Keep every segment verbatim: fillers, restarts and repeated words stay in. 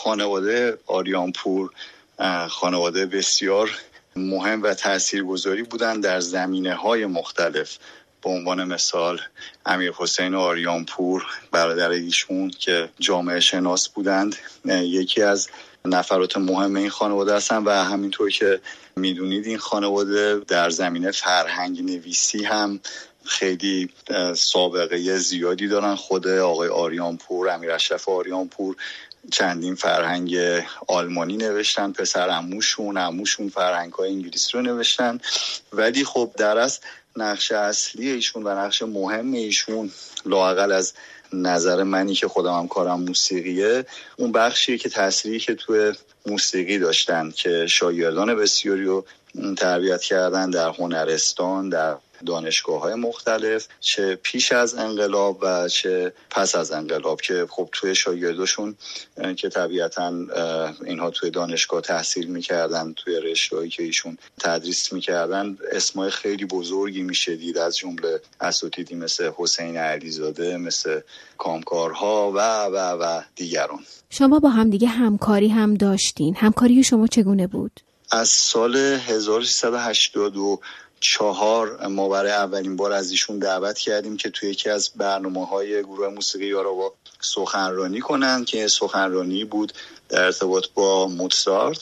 خانواده آریانپور خانواده بسیار مهم و تاثیرگذاری بودند در زمینه‌های مختلف. به عنوان مثال امیرحسین آریانپور برادر ایشون که جامعه شناس بودند، یکی از نفرات مهم این خانواده هستن و همینطور که میدونید این خانواده در زمینه فرهنگ نویسی هم خیلی سابقه زیادی دارن. خود آقای آریانپور، امیر اشرف آریانپور چندین فرهنگ آلمانی نوشتن، پسر عموشون عموشون فرهنگ‌های انگلیسی رو نوشتن، ولی خب در اصل نقش اصلی ایشون و نقش مهم ایشون لااقل از نظر منی که خودم هم کارم موسیقیه، اون بخشیه که تأثیری که توی موسیقی داشتن که شاگردان بسیاری رو تربیت کردن در هنرستان، در دانشگاه‌های مختلف، چه پیش از انقلاب و چه پس از انقلاب، که خب توی شاگرداشون که طبیعتاً اینها توی دانشگاه تحصیل می‌کردن، توی رشته‌هایی که ایشون تدریس می‌کردن، اسمای خیلی بزرگی میشه دید، از جمله اساتیدی مثل حسین علیزاده، مثل کامکارها و و و دیگران. شما با هم دیگه همکاری هم داشتین. همکاری شما چگونه بود؟ از سال هزار و سیصد و هشتاد و چهار ما برای اولین بار از ایشون دعوت کردیم که توی یکی از برنامه‌های گروه موسیقی یاراوا سخنرانی کنن که سخنرانی بود در ارتباط با موزارت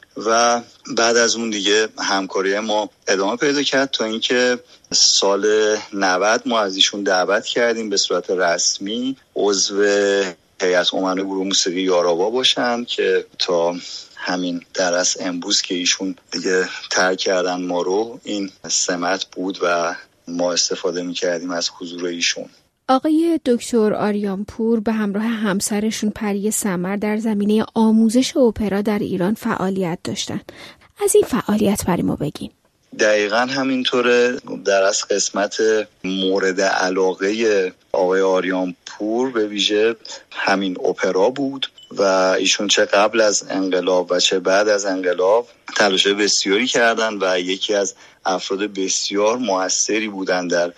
و بعد از اون دیگه همکاری ما ادامه پیدا کرد تا اینکه سال نود ما از ایشون دعوت کردیم به صورت رسمی عضو هیئت امنای گروه موسیقی یاراوا باشن که تا همین در از امروز که ایشون دیگه ترک کردن ما رو، این سمت بود و ما استفاده می‌کردیم از حضور ایشون. آقای دکتر آریانپور به همراه همسرشون پری سمر در زمینه آموزش اپرا در ایران فعالیت داشتن. از این فعالیت برای ما بگین. دقیقاً همینطوره. در از قسمت مورد علاقه آقای آریانپور به ویژه همین اپرا بود و ایشون چه قبل از انقلاب و چه بعد از انقلاب تلاش بسیاری کردن و یکی از افراد بسیار موثری بودن در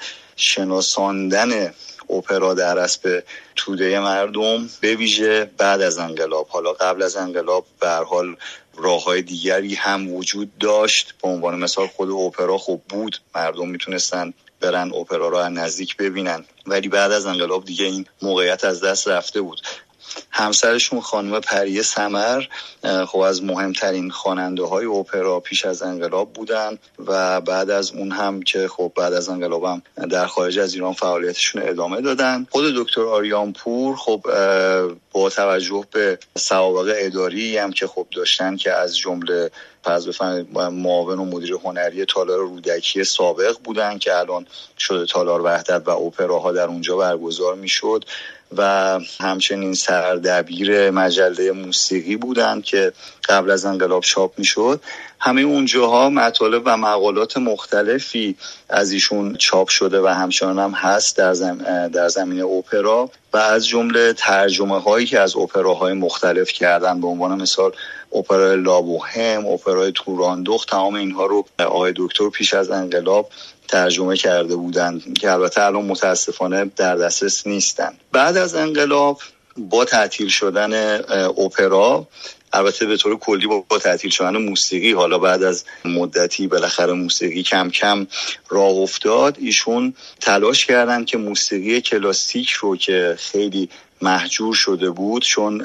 شناساندن اپرا در اسب توده مردم، به ویژه بعد از انقلاب. حالا قبل از انقلاب به هر حال راه‌های دیگری هم وجود داشت، به عنوان مثال خود اپرا خب بود، مردم میتونستن برن اپرا رو از نزدیک ببینن، ولی بعد از انقلاب دیگه این موقعیت از دست رفته بود. همسرشون خانم پری سمر خب از مهمترین خواننده های اپرا پیش از انقلاب بودن و بعد از اون هم که خب بعد از انقلاب هم در خارج از ایران فعالیتشون ادامه دادن. خود دکتر آریانپور خب با توجه به سوابق اداری هم که خب داشتن که از جمله فرض بفرمایید معاون و مدیر هنری تالار رودکی سابق بودن که الان شده تالار وحدت و اپراها در اونجا برگزار میشد و همچنین سردبیر مجله موسیقی بودن که قبل از انقلاب چاپ میشد. همه اونجاها مطالب و مقالات مختلفی از ایشون چاپ شده و همچنان هم هست در, زم... در زمینه اپرا و از جمله ترجمه هایی که از اپراهای مختلف کردن، به عنوان مثال اپرای لابوهم، اپرای توراندخت، تمام اینها رو آقای دکتر پیش از انقلاب ترجمه کرده بودند که البته الان متاسفانه در دسترس نیستن. بعد از انقلاب با تعطیل شدن اپرا، البته به طور کلی با تعطیل شدن موسیقی، حالا بعد از مدتی بالاخره موسیقی کم کم راه افتاد، ایشون تلاش کردن که موسیقی کلاسیک رو که خیلی محجور شده بود، چون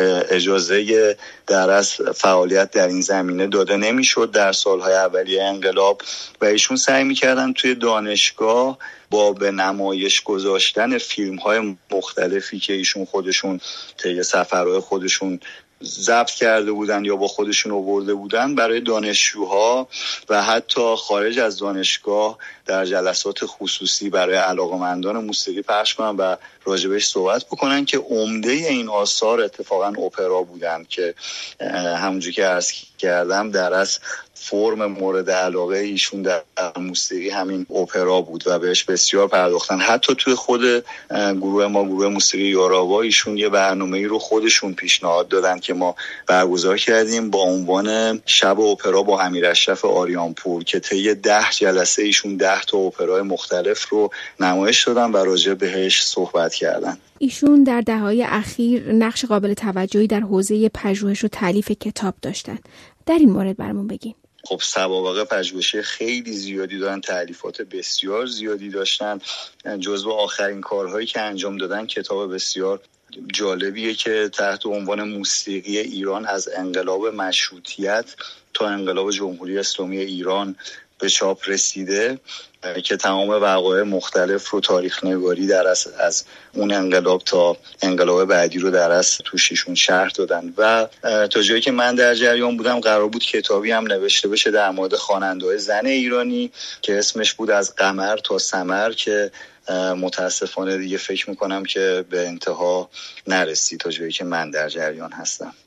اجازه در اصل فعالیت در این زمینه داده نمیشد در سالهای اولیه انقلاب و ایشون سعی میکردن توی دانشگاه با به نمایش گذاشتن فیلم‌های مختلفی که ایشون خودشون طی سفرهای خودشون ضبط کرده بودن یا با خودشون آورده بودن، برای دانشجوها و حتی خارج از دانشگاه در جلسات خصوصی برای علاقه‌مندان موسیقی پخش کنن و راجبش صحبت بکنن که عمده این آثار اتفاقا اپرا بودن که همونجوری که عرض کردم در از فرم مورد علاقه ایشون در موسیقی همین اپرا بود و بهش بسیار پرداختن. حتی توی خود گروه ما، گروه موسیقی یاراوا، ایشون یه برنامه‌ای رو خودشون پیشنهاد دادن که ما برگزار کردیم با عنوان شب اپرا با امیراشرف آریانپور که طی ده جلسه ایشون ده تا اپرای مختلف رو نمایش دادن و راجع بهش صحبت کردن. ایشون در دهه‌های اخیر نقش قابل توجهی در حوزه پژوهش و تالیف کتاب داشتن. در این مورد برامون بگین. خب سوابق پژوهشی خیلی زیادی دارن، تالیفات بسیار زیادی داشتن. جزو آخرین کارهایی که انجام دادن کتاب بسیار جالبیه که تحت عنوان موسیقی ایران از انقلاب مشروطیت تا انقلاب جمهوری اسلامی ایران به چاپ رسیده، که تمام وقایع مختلف رو تاریخ نگاری در از, از اون انقلاب تا انقلاب بعدی رو در از توشیشون شرح دادن. و تا جایی که من در جریان بودم قرار بود کتابی هم نوشته بشه در مورد خواننده‌های زن ایرانی که اسمش بود از قمر تا ثمر، که متاسفانه دیگه فکر میکنم که به انتها نرسید تا جایی که من در جریان هستم.